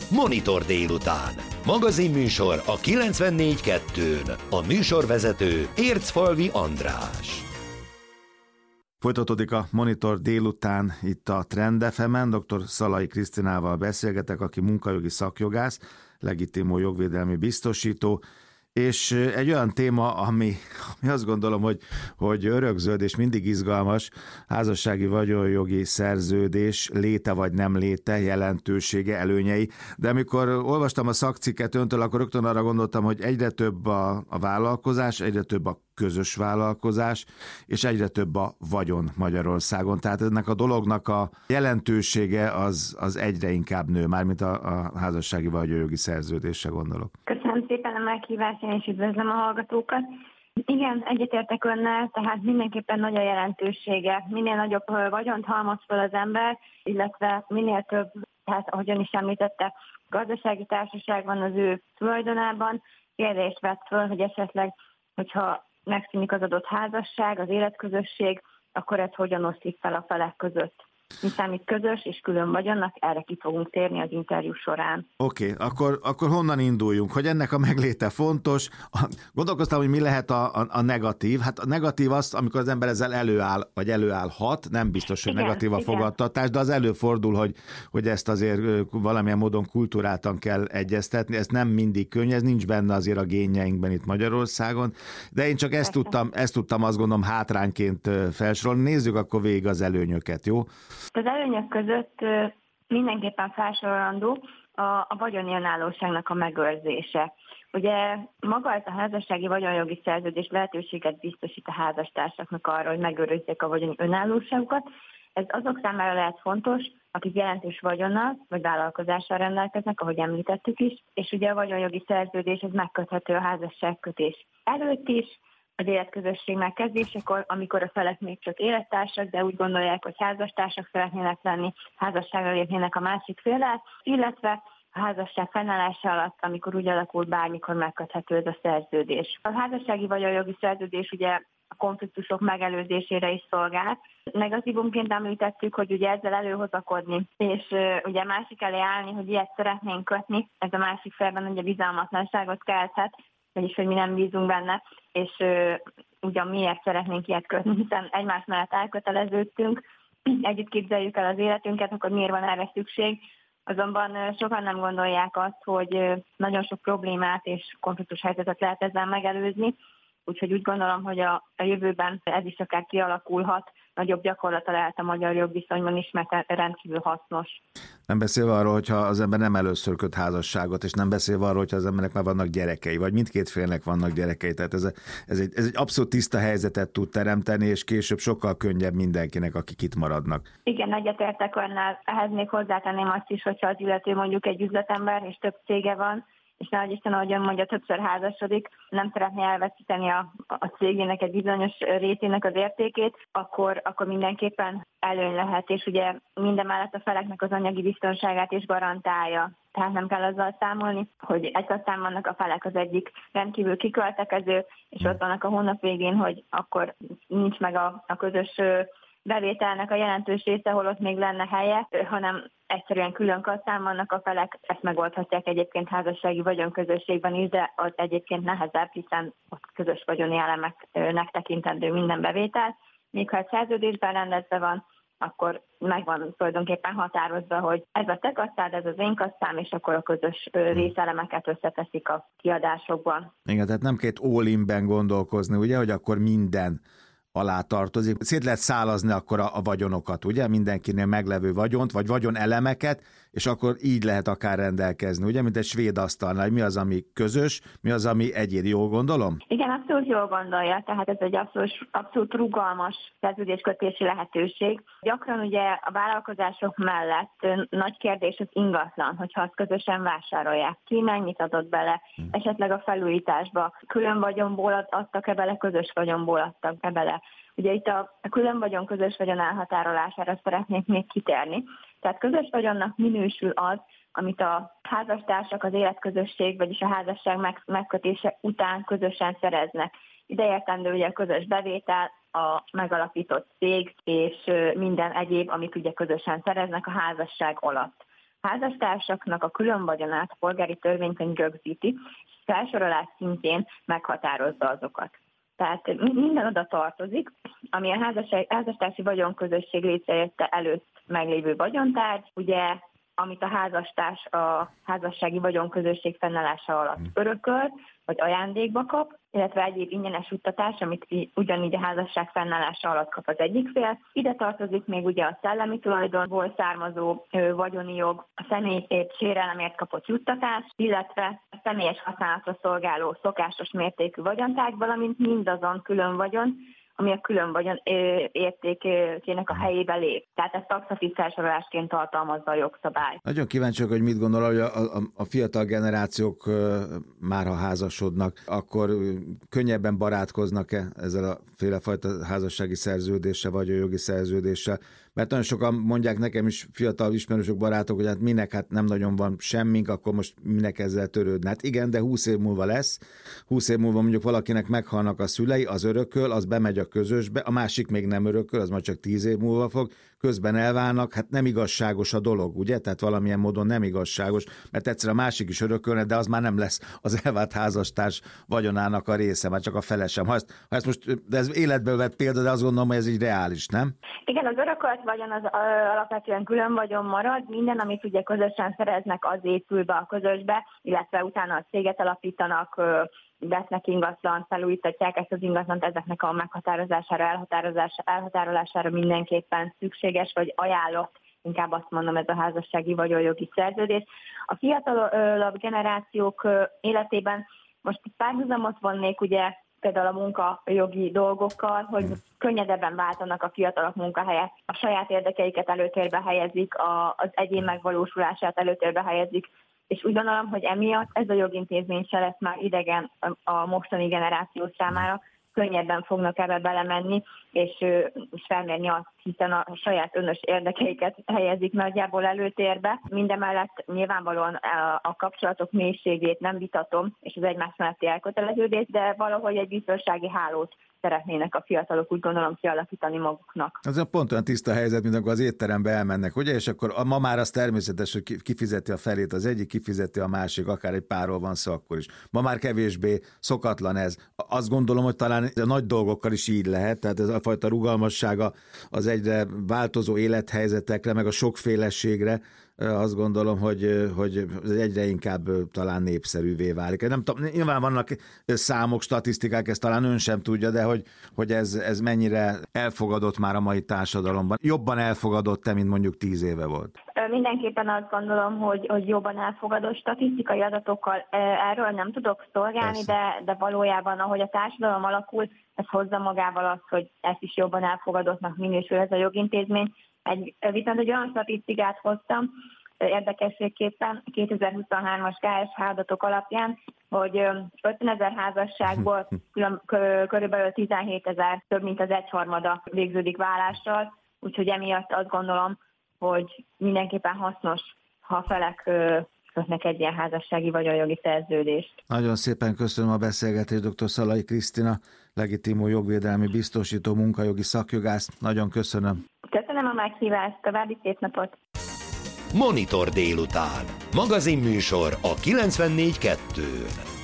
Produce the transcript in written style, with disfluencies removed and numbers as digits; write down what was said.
Monitor délután. Magazinműsor a 94.2-n. A műsorvezető Ércfalvi András. Folytatódik a Monitor délután itt a Trend FM-en. Dr. Szalai Krisztinával beszélgetek, aki munkajogi szakjogász, legitimó jogvédelmi biztosító, és egy olyan téma, ami azt gondolom, hogy örökzöld és mindig izgalmas, házassági vagyonjogi szerződés léte vagy nem léte, jelentősége, előnyei. De amikor olvastam a szakcikket öntől, akkor rögtön arra gondoltam, hogy egyre több a vállalkozás, egyre több a közös vállalkozás, és egyre több a vagyon Magyarországon. Tehát ennek a dolognak a jelentősége az egyre inkább nő, mármint a házassági vagyonjogi szerződésre gondolok. Köszönöm szépen a meghívást, én is üdvözlöm a hallgatókat. Igen, egyetértek önnel, tehát mindenképpen nagy a jelentősége. Minél nagyobb vagyont halmoz fel az ember, illetve minél több, tehát ahogyan is említette, gazdasági társaság van az ő tulajdonában, kérdést vett föl, hogy esetleg, hogyha megszűnik az adott házasság, az életközösség, akkor ez hogyan oszlik fel a felek között. Mi számít közös és külön vagyonnak, erre ki fogunk térni az interjú során. Oké, akkor honnan induljunk, hogy ennek a megléte fontos? Gondolkoztam, hogy mi lehet a negatív. Hát a negatív az, amikor az ember ezzel előáll, vagy előállhat, nem biztos, hogy negatív a fogadtatás, de az előfordul, hogy ezt azért valamilyen módon kultúráltan kell egyeztetni. Ez nem mindig könnyű, ez nincs benne azért a génjeinkben itt Magyarországon, de én csak ezt tudtam azt gondolom hátrányként felsorolni. Nézzük akkor végig az előnyöket, jó? Az előnyök között mindenképpen felsorolandó a vagyoni önállóságnak a megőrzése. Ugye maga ez a házassági vagyonjogi szerződés lehetőséget biztosít a házastársaknak arra, hogy megőrizzék a vagyoni önállóságukat. Ez azok számára lehet fontos, akik jelentős vagyonnal vagy vállalkozással rendelkeznek, ahogy említettük is, és ugye a vagyonjogi szerződés ez megköthető a házasságkötés előtt is, az életközösség megkezdésekor, amikor a felek még csak élettársak, de úgy gondolják, hogy házastársak szeretnének lenni, házasságra lépnének a másik féllel, illetve a házasság fennállása alatt, amikor úgy alakul, bármikor megköthető ez a szerződés. A házassági vagyonjogi szerződés ugye a konfliktusok megelőzésére is szolgál. Negatívumként említettük, hogy ugye ezzel előhozakodni, és ugye másik elé állni, hogy ilyet szeretnénk kötni, ez a másik felben ugye bizalmatlanságot kelthet, vagyis hogy mi nem bízunk benne, és ugyan miért szeretnénk ilyet kötni, hiszen egymás mellett elköteleződtünk, együtt képzeljük el az életünket, akkor miért van erre szükség. Azonban sokan nem gondolják azt, hogy nagyon sok problémát és konfliktus helyzetet lehet ezzel megelőzni, úgyhogy úgy gondolom, hogy a jövőben ez is akár kialakulhat, nagyobb gyakorlata lehet a magyar jogviszonyban is, mert rendkívül hasznos. Nem beszélve arról, hogyha az ember nem először köt házasságot, és nem beszélve arról, hogyha az embernek már vannak gyerekei, vagy mindkét félnek vannak gyerekei. Tehát ez egy abszolút tiszta helyzetet tud teremteni, és később sokkal könnyebb mindenkinek, akik itt maradnak. Igen, egyetértek önnel. Ehhez még hozzátenném azt is, hogyha az illető mondjuk egy üzletember, és több cége van, és nehogy Isten, ahogyan mondja, többször házasodik, nem szeretné elveszíteni a cégének egy bizonyos rétének az értékét, akkor mindenképpen előny lehet, és ugye mindemellett a feleknek az anyagi biztonságát is garantálja. Tehát nem kell azzal számolni, hogy aztán vannak a felek, az egyik rendkívül kiköltekező, és ott vannak a hónap végén, hogy akkor nincs meg a közös bevételnek a jelentős része, hol ott még lenne helye, hanem egyszerűen külön kasszán vannak a felek, ezt megoldhatják egyébként házassági vagyonközösségben is, de ott egyébként nehezebb, hiszen ott közös vagyoni elemeknek tekintendő minden bevétel. Míg ha egy szerződésben rendezve van, akkor megvan tulajdonképpen határozva, hogy ez a te kasszád, ez az én kasszám, és akkor a közös részelemeket összeteszik a kiadásokban. Igen, tehát nem kell all-inben gondolkozni, ugye, hogy akkor minden alá tartozik. Szét lehet szálazni akkor a vagyonokat, ugye? Mindenkinél meglevő vagyont, vagy vagyonelemeket, és akkor így lehet akár rendelkezni, ugye? Mint egy svéd asztalnál, hogy mi az, ami közös, mi az, ami egyéni. Jól gondolom? Igen, abszolút jól gondolja, tehát ez egy abszolút rugalmas szerződéskötési lehetőség. Gyakran ugye a vállalkozások mellett nagy kérdés az ingatlan, hogyha azt közösen vásárolják. Ki mennyit adott bele, esetleg a felújításba, külön vagyonból adtak-e bele, közös vagyonból adtak-e bele. Ugye itt a külön vagyon, közös vagyon elhatárolására szeretnék még kitérni. Tehát közös vagyonnak minősül az, amit a házastársak, az életközösség, vagyis a házasság megkötése után közösen szereznek. Ideértendő ugye a közös bevétel, a megalapított cég és minden egyéb, amit ugye közösen szereznek a házasság alatt. házastársaknak a külön vagyonát a polgári törvénykönyv rögzíti, és felsorolás szintjén meghatározza azokat. Tehát minden oda tartozik, ami a házastársi vagyonközösség létrejötte előtt meglévő vagyontárgy, ugye, amit a házastárs a házassági vagyonközösség fennállása alatt örököl, vagy ajándékba kap, illetve egyéb ingyenes juttatás, amit ugyanígy a házasság fennállása alatt kap az egyik fél. Ide tartozik még ugye a szellemi tulajdonból származó vagyoni jog, a személyi sérelemért kapott juttatás, illetve a személyes használatra szolgáló szokásos mértékű vagyontárgy, valamint mindazon külön vagyon, ami a külön vagyon értékének a helyébe lép. Tehát ezt taxatív felsorolásként tartalmazza a jogszabály. Nagyon kíváncsiak, hogy mit gondol, hogy a fiatal generációk már ha házasodnak, akkor könnyebben barátkoznak-e ezzel a félefajta házassági szerződéssel, vagy a jogi szerződéssel? Mert nagyon sokan mondják nekem is, fiatal ismerősök, barátok, hogy hát minek, hát nem nagyon van semmink, akkor most minek ezzel törődni. Hát igen, de 20 év múlva lesz. 20 év múlva mondjuk valakinek meghalnak a szülei, az örököl, az bemegy a közösbe, a másik még nem örököl, az majd csak 10 év múlva fog, közben elválnak, hát nem igazságos a dolog, ugye? Tehát valamilyen módon nem igazságos, mert egyszer a másik is örökölne, de az már nem lesz az elvált házastárs vagyonának a része, már csak a felesem. Ha ezt most, de ez életből vett példa, de azt gondolom, hogy ez így reális, nem? Igen, az örökölt vagyon az alapvetően külön vagyon marad, minden, amit ugye közösen szereznek, az épül be a közösbe, illetve utána a céget alapítanak, vesznek ingatlan, felújítatják ezt az ingatlant, ezeknek a meghatározására, elhatárolására mindenképpen szükséges, vagy ajánlott, inkább azt mondom, ez a házassági vagyonjogi szerződés. A fiatalabb generációk életében most párhuzamot vonnék, ugye például a munkajogi dolgokkal, hogy könnyedebben váltanak a fiatalok munkahelyet, a saját érdekeiket előtérbe helyezik, az egyén megvalósulását előtérbe helyezik, és úgy gondolom, hogy emiatt ez a jogintézmény se lesz már idegen a mostani generáció számára, könnyebben fognak ebbe belemenni, és felmérni azt, hiszen a saját önös érdekeiket helyezik nagyjából előtérbe. Mindemellett nyilvánvalóan a kapcsolatok mélységét nem vitatom, és az egymás melletti elköteleződés, de valahogy egy biztonsági hálót szeretnének a fiatalok, úgy gondolom, kialakítani maguknak. Az pont olyan tiszta helyzet, mint amikor az étterembe elmennek, ugye? És akkor ma már az természetes, hogy kifizeti a felét az egyik, kifizeti a másik, akár egy párról van szó akkor is. Ma már kevésbé szokatlan ez. Azt gondolom, hogy talán a nagy dolgokkal is így lehet, tehát ez a fajta rugalmassága az egyre változó élethelyzetekre, meg a sokféleségre, azt gondolom, hogy egyre inkább talán népszerűvé válik. Nem tudom, nyilván vannak számok, statisztikák, ezt talán ön sem tudja, de hogy ez mennyire elfogadott már a mai társadalomban. Jobban elfogadott-e, mint mondjuk 10 éve volt? Mindenképpen azt gondolom, hogy jobban elfogadott. Statisztikai adatokkal erről nem tudok szolgálni, de valójában, ahogy a társadalom alakul, ez hozza magával azt, hogy ezt is jobban elfogadottnak minősül ez a jogintézmény. Viszont egy olyan statisztikát hoztam, érdekességképpen 2023-as KSH adatok alapján, hogy 50 000 házasságból körülbelül 17 000, több mint az egyharmada végződik válással, úgyhogy emiatt azt gondolom, hogy mindenképpen hasznos, ha a felek kötnek egy ilyen házassági vagyonjogi szerződést. Nagyon szépen köszönöm a beszélgetést, dr. Szalai Krisztina, legitimó jogvédelmi biztosító, munkajogi szakjogász. Nagyon köszönöm. Köszönöm a meghívást, további szép napot! Monitor délután. Magazinműsor a 94.2-n.